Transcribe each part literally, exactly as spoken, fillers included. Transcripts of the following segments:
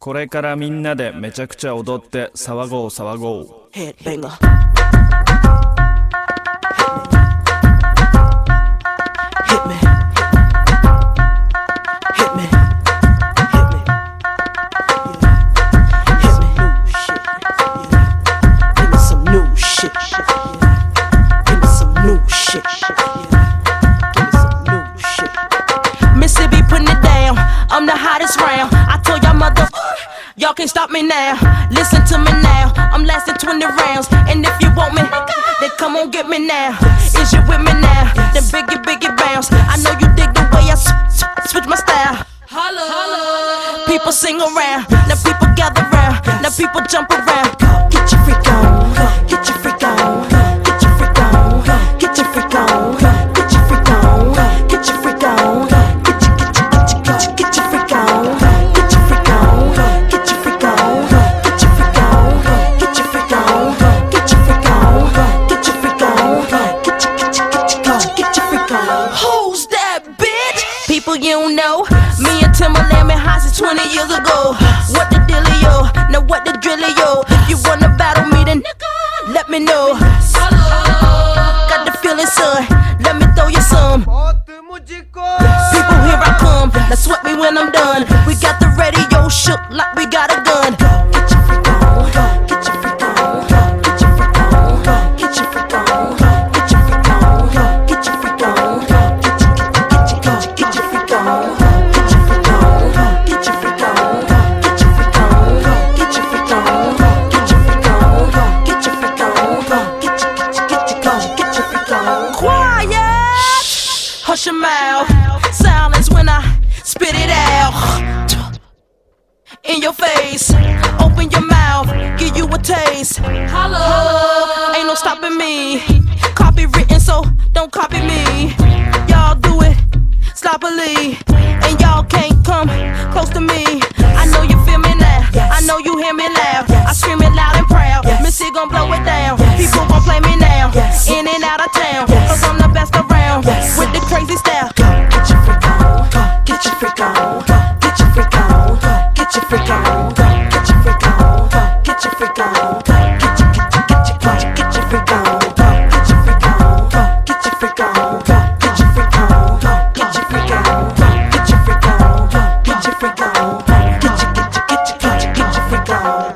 これからみんなでめちゃくちゃ踊って騒ごう騒ごう。 Headbanger. Hit me. Hit me. Hit me. Hit me. Give me some new shit. Give me some new shit. Give me some new shit. Mississippi putting it down. I'm the hottest round. I told y'all mother, y'all can't stop me now. Listen to me now. I'm lasting twenty rounds. And if you want me, then come on get me now. Is you with me now? Then biggie, biggie bounce. I know you dig the way I s- s- switch my style. Holla. People sing around. Now people gather round. Now people jump around. Get your freak on. Get your freak on. Get your freak on. Get your freak on. Get your freak on. Get your freak on. Get your, get your, get your, get your, get your freak on. Get your freak on. Get your freak on. Get your freak on. Get your freak on. Get your freak on. Get your freak on. Get your, get your, get your, get your freak on. Who's that bitch? People you don't know. Me and Timberland been hot since twenty years ago. What the dealio? Now what the drillio? If you wanna battle me then let me know. Got the feeling son. Let me throw you some. People here I come. Now sweat me when I'm done. We got the radio shook like we got a gun. Get your freak on. Get your freak on. Get your freak on. Get your freak on. Get your freak on. Get your freak on. Get your, get your, get your, get your freak on. Get your freak on. Get your freak on. Get your freak on. Get your freak on. Get your freak on. Get your freak on. Get your, get your, get your, get your freak on. Quiet. Hush your mouth. Silence when I spit it out. In your face. Open your mouth. Give you a taste. Holla. Ain't no stopping me. Copywritten, so don't copy me. Y'all do it sloppily. And y'all can't come close to me. I know you feel me now. I know you hear me loud. I scream it loud and proud. Missy gon' blow it down. People gon' play me now. In and out of town. Cause I'm the best around. With the crazy style. Get your freak on. Get your freak on. Get your freak on. Get your freak on. Get your freak on. Get your freak on. Get your, get your, get your, get your, get your freak on. Get your freak on. Get your freak on. Get your freak on. Get your freak on. Get your freak on. Get your freak on. Get your, get your, get your, get your, get your freak on.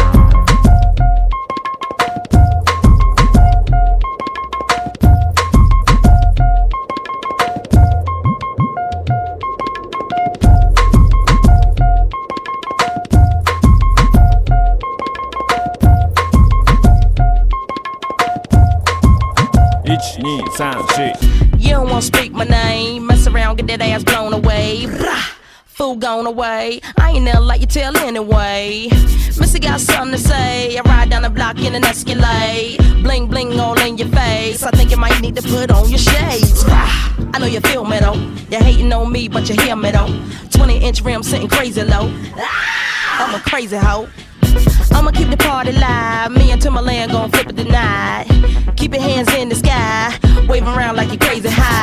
one, two, three, four. You don't wanna speak my name. Mess around, get that ass blown away. Blah, fool gone away. I ain't never like you tell anyway. Missy got something to say. I ride down the block in an Escalade. Bling bling all in your face. I think you might need to put on your shades. Blah, I know you feel me though. You're hating on me, but you hear me though. twenty inch rim sitting crazy low. Ah, I'm a crazy hoe. I'ma keep the party live. Me and Timberland gon' flip it tonight. Keep your hands in the sky. Wave around like you crazy high.